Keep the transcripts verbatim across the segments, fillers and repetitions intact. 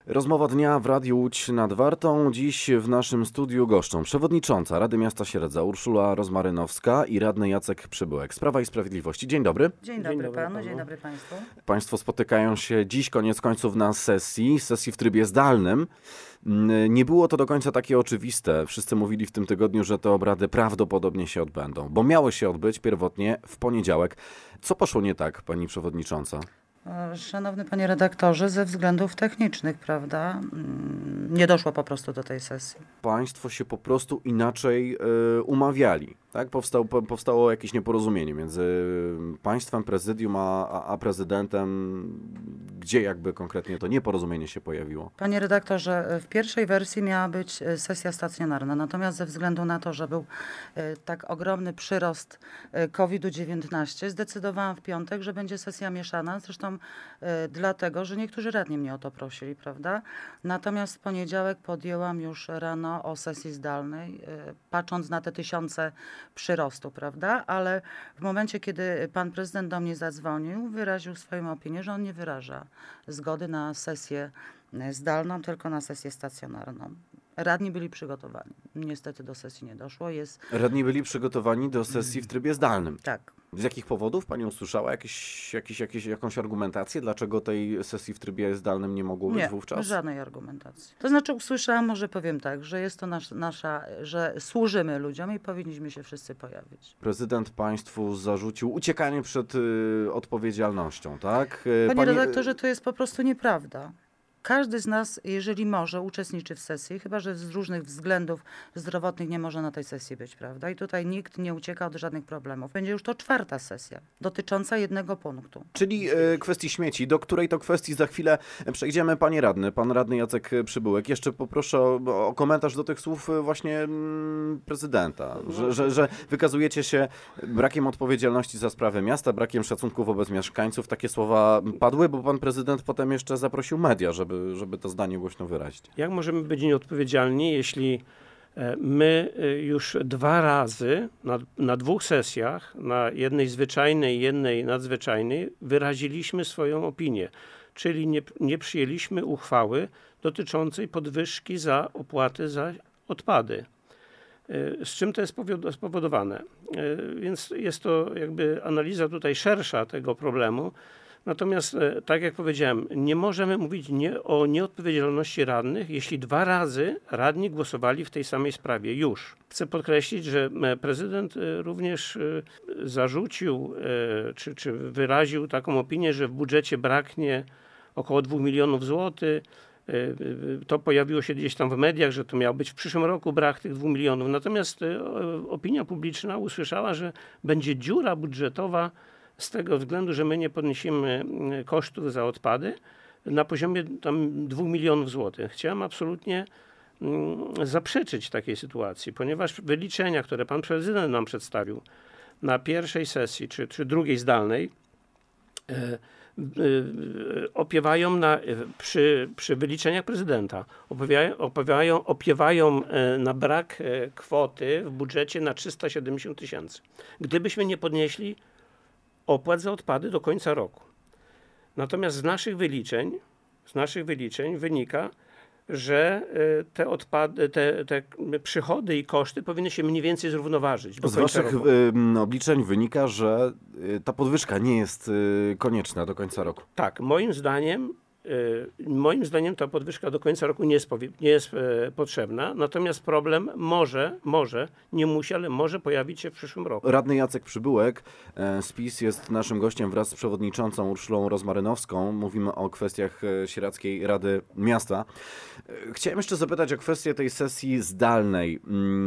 Rozmowa dnia w Radiu Łódź nad Wartą. Dziś w naszym studiu goszczą przewodnicząca Rady Miasta Sieradza Urszula Rozmarynowska i radny Jacek Przybyłek z Prawa i Sprawiedliwości. Dzień dobry. Dzień dobry, dzień dobry panu, panu, dzień dobry państwu. Państwo spotykają się dziś koniec końców na sesji, sesji w trybie zdalnym. Nie było to do końca takie oczywiste. Wszyscy mówili w tym tygodniu, że te obrady prawdopodobnie się odbędą, bo miały się odbyć pierwotnie w poniedziałek. Co poszło nie tak, pani przewodnicząca? Szanowny panie redaktorze, ze względów technicznych, prawda, nie doszło po prostu do tej sesji. Państwo się po prostu inaczej y, umawiali, tak? Powstał, po, powstało jakieś nieporozumienie między państwem, prezydium, a, a prezydentem. Gdzie jakby konkretnie to nieporozumienie się pojawiło? Panie redaktorze, w pierwszej wersji miała być sesja stacjonarna, natomiast ze względu na to, że był tak ogromny przyrost kowida dziewiętnaście, zdecydowałam w piątek, że będzie sesja mieszana, zresztą dlatego, że niektórzy radni mnie o to prosili, prawda? Natomiast w poniedziałek podjęłam już rano o sesji zdalnej, patrząc na te tysiące przyrostu, prawda? Ale w momencie, kiedy pan prezydent do mnie zadzwonił, wyraził swoją opinię, że on nie wyraża zgody na sesję zdalną, tylko na sesję stacjonarną. Radni byli przygotowani. Niestety do sesji nie doszło. Jest... Radni byli przygotowani do sesji w trybie zdalnym. Tak. Z jakich powodów pani usłyszała jakieś, jakieś, jakieś, jakąś argumentację? Dlaczego tej sesji w trybie zdalnym nie mogło być nie, wówczas? Nie, żadnej argumentacji. To znaczy usłyszałam, może powiem tak, że jest to nasz, nasza, że służymy ludziom i powinniśmy się wszyscy pojawić. Prezydent państwu zarzucił uciekanie przed y, odpowiedzialnością, tak? Panie Pani... redaktorze, to jest po prostu nieprawda. Każdy z nas, jeżeli może, uczestniczy w sesji, chyba że z różnych względów zdrowotnych nie może na tej sesji być, prawda? I tutaj nikt nie ucieka od żadnych problemów. Będzie już to czwarta sesja dotycząca jednego punktu. Czyli e, kwestii śmieci, do której to kwestii za chwilę przejdziemy. Panie radny, pan radny Jacek Przybyłek. Jeszcze poproszę o, o komentarz do tych słów właśnie mm, prezydenta, że, że, że wykazujecie się brakiem odpowiedzialności za sprawę miasta, brakiem szacunku wobec mieszkańców. Takie słowa padły, bo pan prezydent potem jeszcze zaprosił media, żeby Żeby, żeby to zdanie głośno wyrazić. Jak możemy być nieodpowiedzialni, jeśli my już dwa razy na, na dwóch sesjach, na jednej zwyczajnej i jednej nadzwyczajnej, wyraziliśmy swoją opinię, czyli nie, nie przyjęliśmy uchwały dotyczącej podwyżki za opłaty za odpady. Z czym to jest spowodowane? Więc jest to jakby analiza tutaj szersza tego problemu. Natomiast, tak jak powiedziałem, nie możemy mówić nie, o nieodpowiedzialności radnych, jeśli dwa razy radni głosowali w tej samej sprawie już. Chcę podkreślić, że prezydent również zarzucił czy, czy wyraził taką opinię, że w budżecie braknie około dwóch milionów złotych. To pojawiło się gdzieś tam w mediach, że to miał być w przyszłym roku brak tych dwóch milionów. Natomiast opinia publiczna usłyszała, że będzie dziura budżetowa z tego względu, że my nie podniesiemy kosztów za odpady na poziomie tam dwóch milionów złotych. Chciałem absolutnie zaprzeczyć takiej sytuacji, ponieważ wyliczenia, które pan prezydent nam przedstawił na pierwszej sesji czy, czy drugiej zdalnej, e, e, opiewają na, przy, przy wyliczeniach prezydenta, opiewają, opiewają, opiewają na brak kwoty w budżecie na trzysta siedemdziesiąt tysięcy. Gdybyśmy nie podnieśli opłat za odpady do końca roku. Natomiast z naszych wyliczeń, z naszych wyliczeń wynika, że te odpady, te, te przychody i koszty powinny się mniej więcej zrównoważyć. Z waszych roku. obliczeń wynika, że ta podwyżka nie jest konieczna do końca roku. Tak, moim zdaniem Moim zdaniem ta podwyżka do końca roku nie jest, nie jest e, potrzebna, natomiast problem może, może, nie musi, ale może pojawić się w przyszłym roku. Radny Jacek Przybyłek z PiS jest naszym gościem wraz z przewodniczącą Urszulą Rozmarynowską. Mówimy o kwestiach Sieradzkiej Rady Miasta. Chciałem jeszcze zapytać o kwestię tej sesji zdalnej.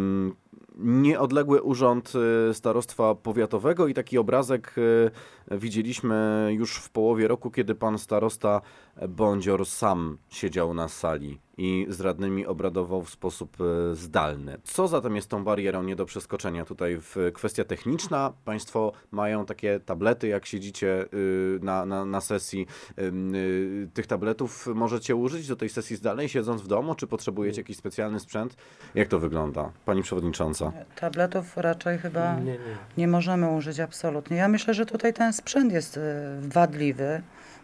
Nieodległy urząd starostwa powiatowego i taki obrazek widzieliśmy już w połowie roku, kiedy pan starosta Bądzior sam siedział na sali i z radnymi obradował w sposób zdalny. Co zatem jest tą barierą nie do przeskoczenia tutaj? W kwestia techniczna, państwo mają takie tablety, jak siedzicie na, na, na sesji. Tych tabletów możecie użyć do tej sesji zdalnej, siedząc w domu, czy potrzebujecie jakiś specjalny sprzęt? Jak to wygląda, pani przewodnicząca? Tabletów raczej chyba nie, nie. nie możemy użyć absolutnie. Ja myślę, że tutaj ten sprzęt jest wadliwy.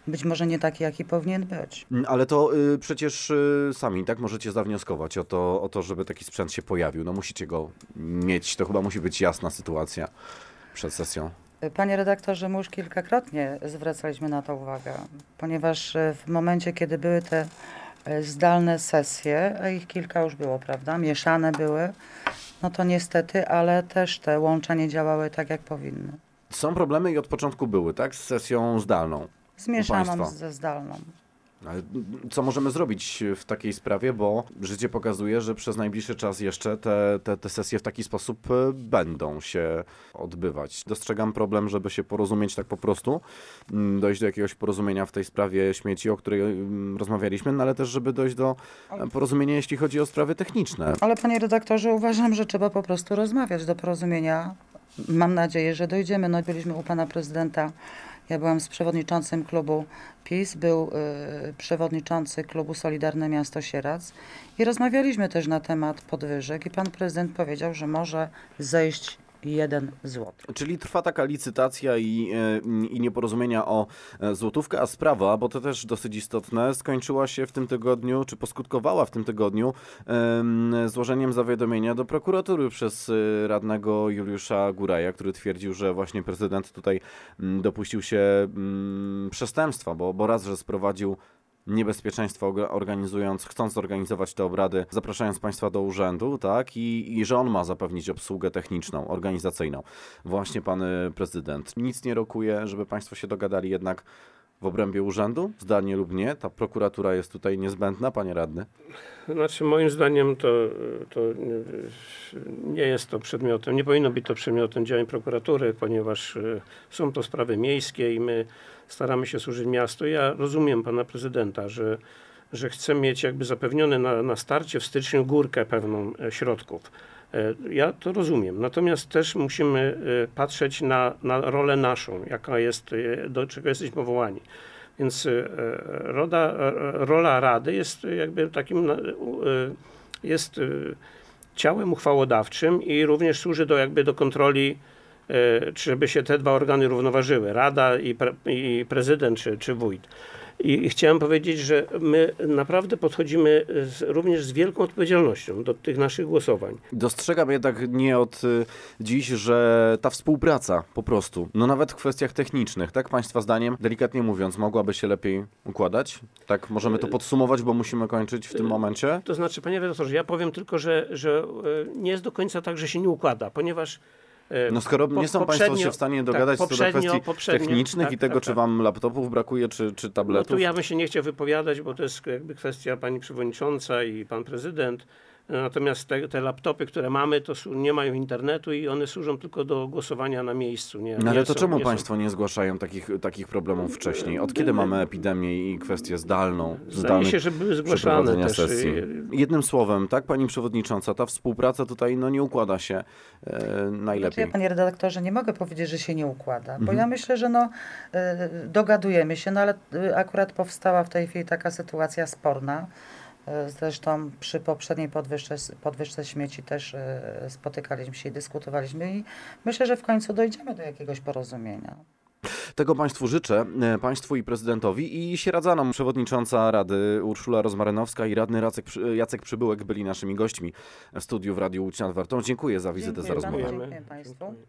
być może nie taki, jaki powinien być. Ale to y, przecież y, sami tak możecie zawnioskować o to, o to, żeby taki sprzęt się pojawił. No musicie go mieć, to chyba musi być jasna sytuacja przed sesją. Panie redaktorze, my już kilkakrotnie zwracaliśmy na to uwagę, ponieważ e, w momencie, kiedy były te e, zdalne sesje, a ich kilka już było, prawda, mieszane były, no to niestety, ale też te łącza nie działały tak, jak powinny. Są problemy i od początku były, tak? Z sesją zdalną. Zmieszaną państwa. ze zdalną. Ale co możemy zrobić w takiej sprawie, bo życie pokazuje, że przez najbliższy czas jeszcze te, te, te sesje w taki sposób e, będą się odbywać. Dostrzegam problem, żeby się porozumieć tak po prostu, mm, dojść do jakiegoś porozumienia w tej sprawie śmieci, o której mm, rozmawialiśmy, no ale też, żeby dojść do e, porozumienia, jeśli chodzi o sprawy techniczne. Ale panie redaktorze, uważam, że trzeba po prostu rozmawiać do porozumienia. Mam nadzieję, że dojdziemy. No, byliśmy u pana prezydenta. Ja byłam z przewodniczącym klubu PiS, był y, przewodniczący klubu Solidarne Miasto Sieradz i rozmawialiśmy też na temat podwyżek i pan prezydent powiedział, że może zejść jeden złoty. Czyli trwa taka licytacja i, e, i nieporozumienia o e, złotówkę, a sprawa, bo to też dosyć istotne, skończyła się w tym tygodniu, czy poskutkowała w tym tygodniu em, złożeniem zawiadomienia do prokuratury przez e, radnego Juliusza Góraja, który twierdził, że właśnie prezydent tutaj m, dopuścił się m, przestępstwa, bo, bo raz, że sprowadził niebezpieczeństwo organizując, chcąc zorganizować te obrady, zapraszając państwa do urzędu, tak, i, i że on ma zapewnić obsługę techniczną, organizacyjną. Właśnie pan y, prezydent nic nie rokuje, żeby państwo się dogadali jednak w obrębie urzędu, zdalnie lub nie. Ta prokuratura jest tutaj niezbędna, panie radny. Znaczy moim zdaniem to, to nie jest to przedmiotem, nie powinno być to przedmiotem działań prokuratury, ponieważ y, są to sprawy miejskie i my staramy się służyć miastu. Ja rozumiem pana prezydenta, że, że chce mieć jakby zapewnione na, na starcie w styczniu górkę pewną e, środków. E, Ja to rozumiem. Natomiast też musimy e, patrzeć na, na rolę naszą, jaka jest, e, do czego jesteśmy powołani. Więc e, roda, e, rola Rady jest jakby takim, e, jest e, ciałem uchwałodawczym i również służy do jakby do kontroli, czy żeby się te dwa organy równoważyły, Rada i, pre, i prezydent czy, czy wójt. I, I chciałem powiedzieć, że my naprawdę podchodzimy z, również z wielką odpowiedzialnością do tych naszych głosowań. Dostrzegam jednak nie od y, dziś, że ta współpraca po prostu, no nawet w kwestiach technicznych, tak państwa zdaniem, delikatnie mówiąc, mogłaby się lepiej układać? Tak możemy to podsumować, bo musimy kończyć w tym momencie? To znaczy, panie redaktorze, ja powiem tylko, że, że nie jest do końca tak, że się nie układa, ponieważ No skoro Po- nie są państwo się w stanie dogadać tak, co do kwestii poprzednio, technicznych tak, i tego, tak, czy tak. wam laptopów brakuje, czy, czy No tabletów. tu ja bym się nie chciał wypowiadać, bo to jest jakby kwestia pani przewodnicząca i pan prezydent. Natomiast te, te laptopy, które mamy, to su- nie mają internetu i one służą tylko do głosowania na miejscu. Nie, No ale nie to są, czemu nie państwo nie zgłaszają takich, takich problemów wcześniej? Od kiedy mamy epidemię i kwestię zdalną? Zdaje zdalnych się, że były zgłaszane przeprowadzenia też. sesji? y, Jednym słowem, tak pani przewodnicząca, ta współpraca tutaj no, nie układa się e, Znaczy, najlepiej. ja, panie redaktorze, nie mogę powiedzieć, że się nie układa, bo Mhm. ja myślę, że no, y, dogadujemy się, no ale y, akurat powstała w tej chwili taka sytuacja sporna. Y, Zresztą przy poprzedniej podwyżce, podwyżce śmieci też y, spotykaliśmy się i dyskutowaliśmy i myślę, że w końcu dojdziemy do jakiegoś porozumienia. Tego państwu życzę, e, państwu i prezydentowi i Sieradzanom. Przewodnicząca Rady Urszula Rozmarynowska i radny Jacek, Przy- Jacek Przybyłek byli naszymi gośćmi w studiu w Radiu Łódź nad Wartą. Dziękuję za wizytę, Dziękuję za bardzo, rozmowę. dziękuję państwu.